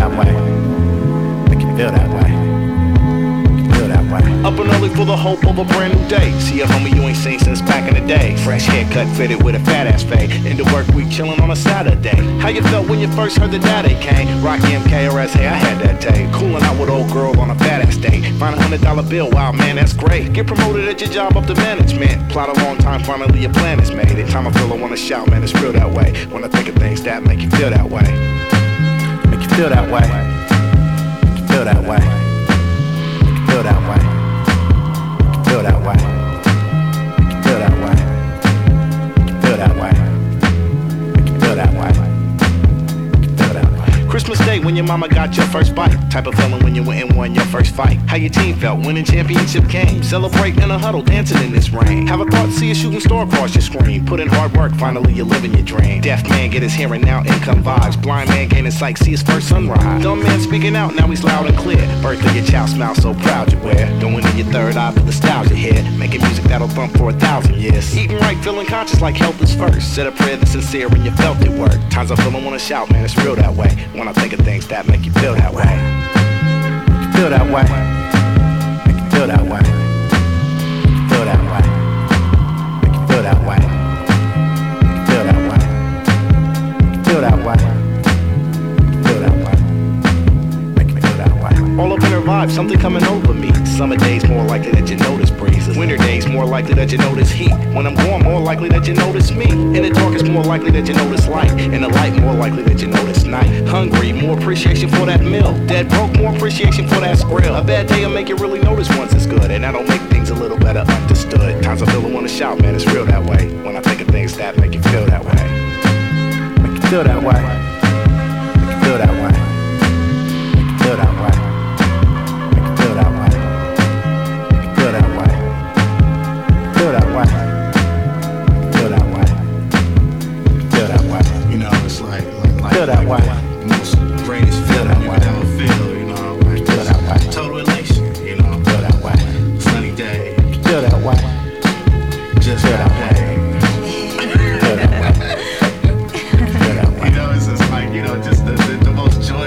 that way. Make you feel that way. Feel that way. Up and early for the hope of a brand new day. See a homie you ain't seen since back in the day. Fresh haircut fitted with a fat ass fade. Into work week chillin' on a Saturday. How you felt when you first heard the daddy came? Rocky MKRS, hey, I had that day. Coolin' out with old girl on a fat ass day. Find $100 bill, wow man, that's great. Get promoted at your job up to management. Plot a long time, finally your plan is made. Every time I feel I wanna shout, man, it's real that way. When I think of things that make you feel that way. Make you feel that way. Make you feel that way. Make you feel that way. Feel that way. Feel that way. Feel that way. Feel that way. Feel that way. Christmas Day when your mama got your first bite. Type of feeling when you went and won your first fight. How your team felt winning championship games. Celebrate in a huddle, dancing in this rain. Have a thought, see a shooting star across your screen. Put in hard work, finally you're living your dream. Deaf man get his hearing, now income vibes. Blind man gaining sight, see his first sunrise. Dumb man speaking out, now he's loud and clear. Birth of your child, smile so proud you wear. Going in your third eye, put nostalgia here. Making music that'll thump for 1,000 years. Eating right, feeling conscious like health is first. Said a prayer that's sincere when you felt it work. Times I feel I wanna shout, man, it's real that way. When I think of things that make you feel that way. Feel that way. Make you feel that way. Feel that way. Make you feel that way. Feel that way. Feel that way. Feel that way. Make you feel that way. All up in her vibe, something coming over me. Summer days more likely that you notice breezes. Winter days more likely that you notice heat. When I'm gone, more likely that you notice me. In the dark, it's more likely that you notice light. In the light, more likely that you notice night. Hungry, more appreciation for that meal. Dead broke, more appreciation for that skrill. A bad day will make you really notice once it's good, and that'll make things a little better understood. Times I feel I wanna shout, man, it's real that way. When I think of things that make you feel that way. Make you feel that way. Make you feel that way. Make you feel that way. Make you feel that way. Make you feel that way. Feel that way. Feel that way. Feel that way. You know, it's like feel that way. the most greatest feeling you could ever feel, you know, like Feel that way. total elation, you know, Feel that way. sunny day, Feel that way. just Feel got that way. paid. Feel that way. Feel that way. You know, it's just like, you know, just the most joy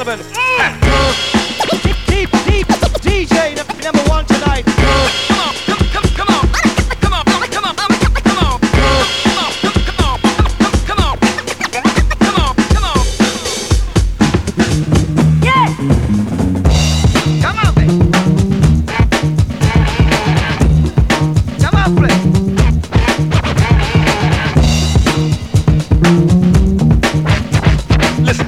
gentlemen, DJ number one tonight. Come on, come on, come on, come on, come on, come on, come on, come on, come on. Yeah, come on, baby. Come on, play. Listen.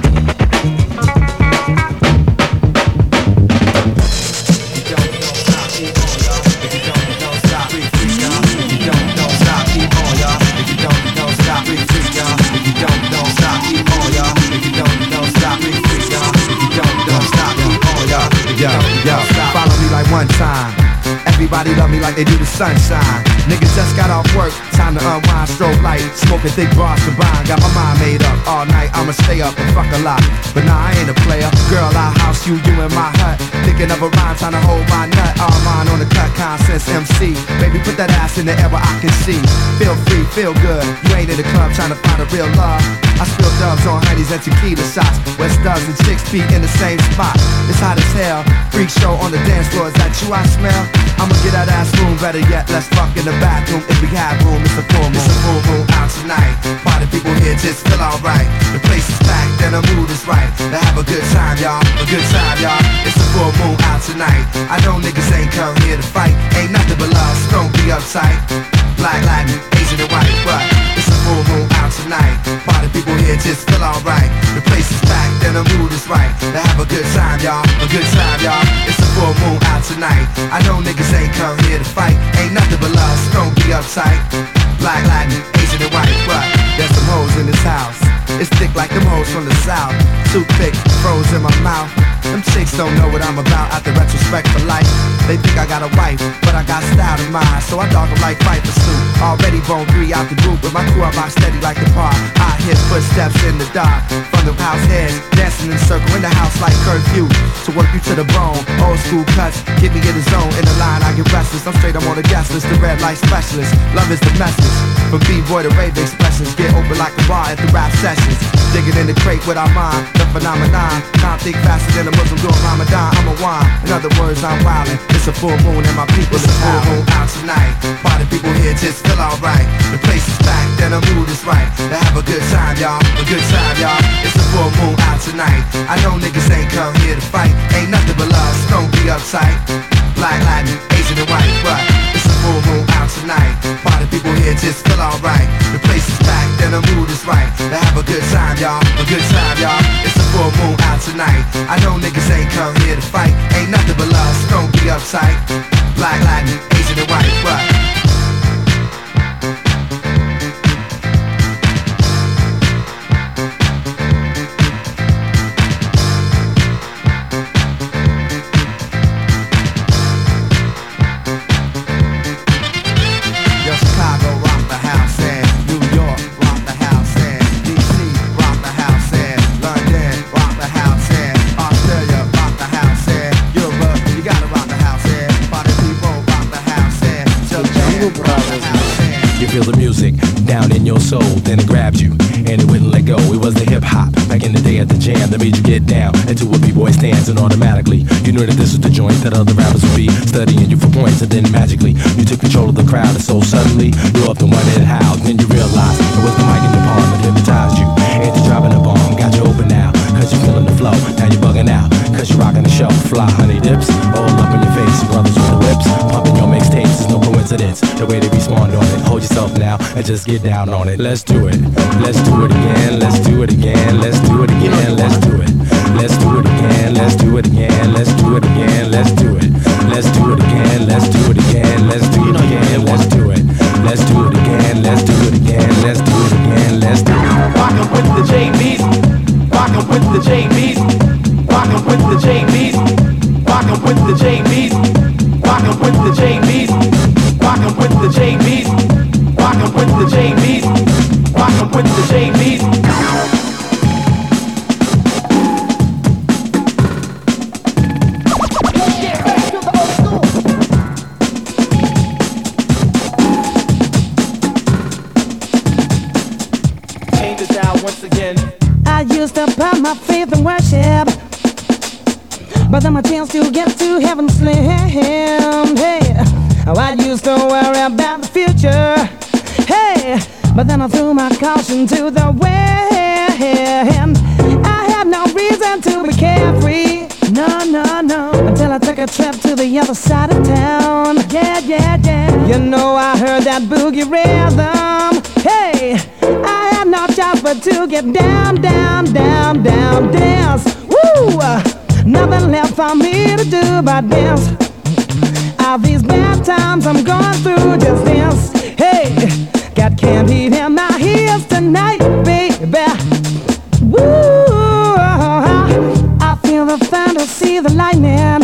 Yo, follow me like one time. Everybody love me like they do the sunshine. Niggas just got off work, time to unwind, strobe light, smoking thick bars combined. Got my mind made up all night, I'ma stay up and fuck a lot. But nah, I ain't a player. Girl, I house you in my hut. Thinking of a rhyme, trying to hold my nut. All mine on the cut, Consense MC. Baby, put that ass in the air where I can see. Feel free, feel good. You ain't in the club trying to find a real love. I spill dubs on honeys and tequila shots. West doves and chicks feet in the same spot. It's hot as hell. Freak show on the dance floor. Is that you I smell? I'ma get that ass room. Better yet, let's fuck in the bathroom. If we have room, it's a full moon. It's a full moon out tonight. Party people here just feel alright. The place is packed and the mood is right. To have a good time, y'all. A good time, y'all. It's a full moon out tonight. I know niggas ain't come here to fight. Ain't nothing but love, so don't be uptight. Black, Latin, Asian and white, but it's a full moon out tonight. Party people here just feel alright. The place is packed and the mood is right. To have a good time, y'all. A good time, y'all. It's a full moon out tonight. I know niggas ain't come here to fight. Ain't nothing but love, so don't be uptight. Black, Latin, Asian and white, but there's some hoes in this house. It's thick like them hoes from the south. Too thick, froze in my mouth. Them chicks don't know what I'm about. Out the retrospect for life. They think I got a wife, but I got style in mind. So I dog them like Piper Snoop. Already bone 3 out the group. With my crew I rock steady like the park. I hear footsteps in the dark. From the house heads, dancing in a circle in the house like curfew. To work you to the bone. Old school cuts, get me in the zone. In the line I get restless. I'm straight, I'm on the guest list. The red light specialist. Love is the message. From B-boy to rave expressions. Get open like a bar at the rap sessions. Digging in the crate with our mind. The phenomenon. Can't think faster than a Muslim doing Ramadan. I'm a wine. In other words, I'm wildin'. It's a full moon and my people is full moon out tonight. Party people here just feel alright. The place is packed and the mood is right. To have a good time, y'all. A good time, y'all. It's a full moon out tonight. I know niggas ain't come here to fight. Ain't nothing but love, so don't be uptight. Black, Latin, Asian and white, but it's a full moon out tonight. Party people here just feel alright. The place is packed and the mood is right. To have a good time, y'all. A good time, y'all. It's a full moon out tonight. I know niggas ain't come here to fight. Ain't nothing but love, so don't be uptight. Black, Latin, Asian and white, but feel the music down in your soul, then it grabbed you, and it wouldn't let go. It was the hip-hop, back in the day at the jam, that made you get down into a b-boy stance, and automatically, you knew that this was the joint that other rappers would be studying you for points, and then magically, you took control of the crowd, and so suddenly, you up the one that howled, then you realized it was the mic in your palm that hypnotized you, and you're dropping the bomb, got you open now, cause you're feeling the flow, now you're bugging out, cause you're rocking the show, fly honey dips, all up in your face, brothers with the whips, pumping your mixtapes, it's no coincidence, the way they respond on it, hold yourself now, and just get down on it, let's do it again, let's do it again, let's do it again, let's do it, let's do it again, let's do it again, let's do it again, let's do it, let's do it again, let's do it again, let's do it again, let's do it, let's do it again, let's do it again, let's do it again, let's do it. Rockin' with the JBs, rockin' with the JBs, rockin' with the JBs, rockin' with the JBs, rockin' with the JBs, rockin' with the JBs, rockin' with the JBs, rockin' with the JBs. I used to put my faith in worship but then my chance to get to heaven slim. Hey, I used to worry about the future. Hey, but then I threw my caution to the wind. I had no reason to be carefree. No, no, no. Until I took a trip to the other side of town. Yeah, yeah, yeah. You know I heard that boogie rhythm. Hey, I had no choice but to get down, down, down, down, dance. Woo! Nothing left for me to do but dance. All these bad times I'm going through, just dance. Hey, got candy in my ears tonight, baby. Woo! I feel the thunder, see the lightning.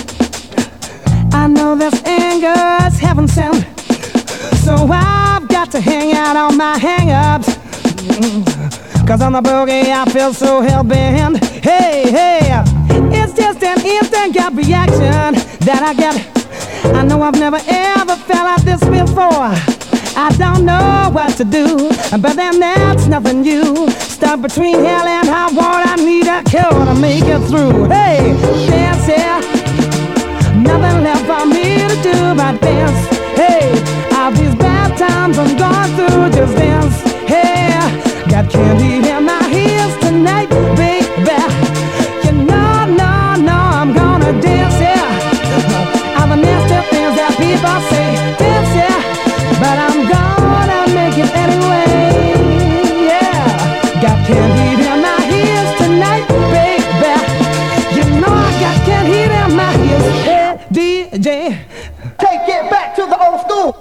I know this anger is heaven sent. So I've got to hang out on my hang-ups. Cause on the boogie I feel so hell-bent. Hey, hey, it's just an instant gut reaction that I get. I know I've never ever felt like this before. I don't know what to do, but then that's nothing new. Stuck between hell and high water, I need a cure to make it through. Hey, dance, yeah. Nothing left for me to do but dance. Hey, all these bad times I'm going through, just dance. Hey, got candy in my ears tonight, baby. You know, no, no, I'm gonna dance, yeah. All the nasty things that people say, dance, yeah. But I'm gonna make it anyway, yeah. Got candy in my ears tonight, baby. You know I got candy in my ears. Hey, DJ, take it back to the old school.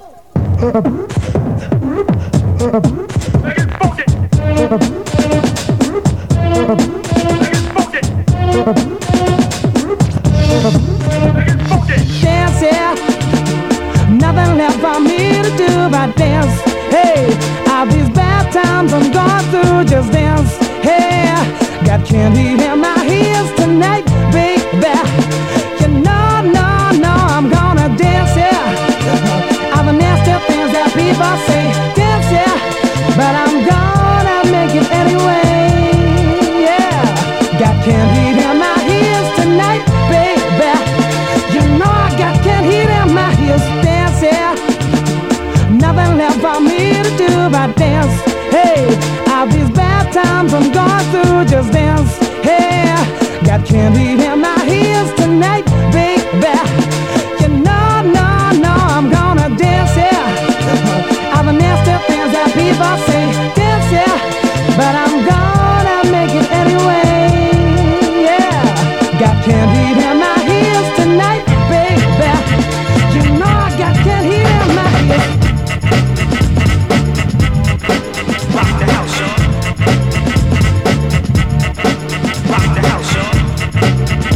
Make it funky. Make it funky. Make it funky. Dance, yeah. Nothing left for me to do but dance. Hey, all these bad times I'm going through, just dance. Hey, got candy in my ears tonight, baby. You know, no, no, I'm gonna dance, yeah. All the nasty things that people say, dance, yeah. But I'm gonna make it anyway, yeah. Got candy in my ears tonight, baby. You know I got candy in my ears, dance, yeah. Nothing left for me to do but dance. Hey, all these bad times I'm going through, just dance. Hey, got candy in my ears tonight, baby. You know, no, no, I'm gonna dance, yeah. All the nasty things that people say, dance, yeah. But I'm gonna make it anyway, yeah. Got candy in my ears tonight, baby. You know I got candy in my ears. Rock the house, y'all. Rock the house, y'all.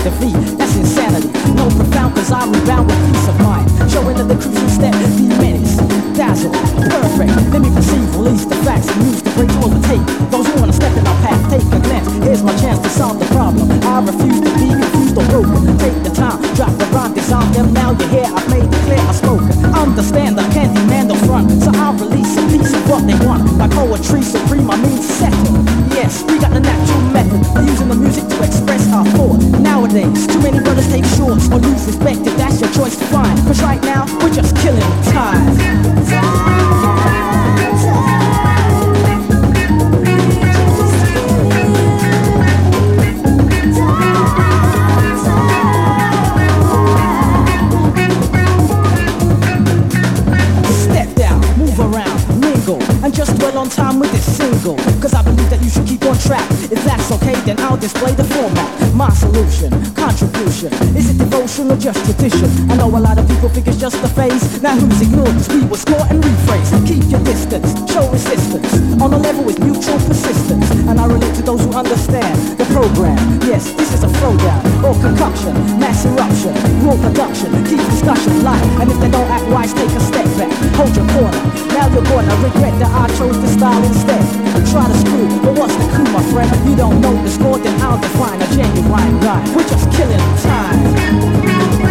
defeat. That's insanity. No profound, cause I rebound with peace of mind. Showing that the cruising step, the menace. Dazzle, perfect. Let me perceive, release the facts and use the break to overtake. Those who wanna step in our path, take a glance. Here's my chance to solve the problem. I refuse to be confused or broken. Take the time, drop the rhyme, disarm them. Now you're here, I've made it clear I've spoken. Understand, I can't demand a front, so I'll release a piece of what they want. My poetry supreme, I mean settle. Yes, we got the natural method of using the music to express our thought. Nowadays, too many brothers take shorts or lose respect. If that's your choice, fine. Cause right now, we're just killing time. And just dwell on time with this single. Cause I believe that you should keep on track. If that's okay, then I'll display the format. My solution, contribution. Is it devotion or just tradition? I know a lot of people think it's just a phase. Now who's ignored this? We will score and rephrase. Keep your distance, show resistance. On a level with mutual persistence. And I relate to those who understand the program. Yes, this is a throwdown or concoction. Mass eruption, raw production. Keep discussion light. And if they don't act wise, take a step back. Hold your corner. Now you're gonna regret that I chose the style instead. Try to screw, but what's the coup, my friend? You don't know the score, then I'll define a genuine rhyme. We're just killing time.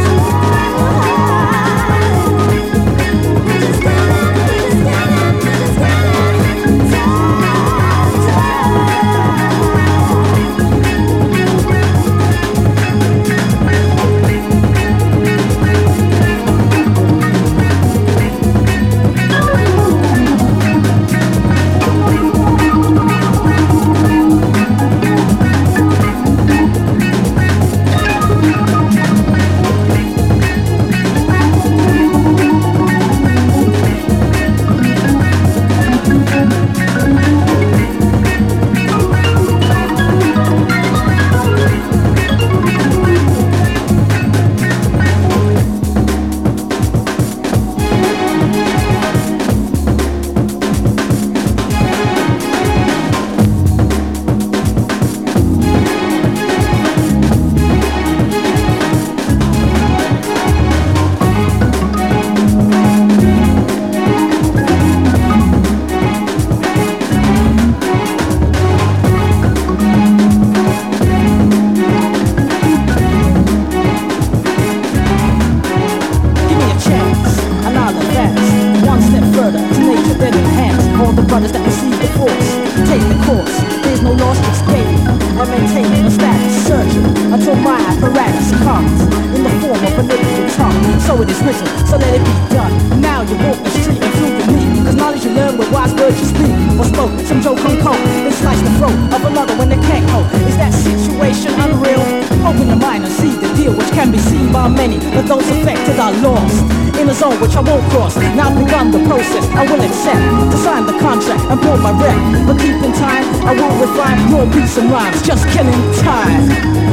Which I won't cross. Now I've begun the process, I will accept to sign the contract and pull my rep. But keep in time, I will refine more beats and rhymes. Just killing time.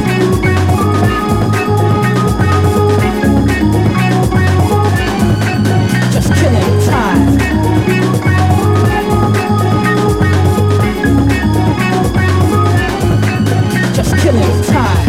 Just killing time. Just killing time.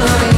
money.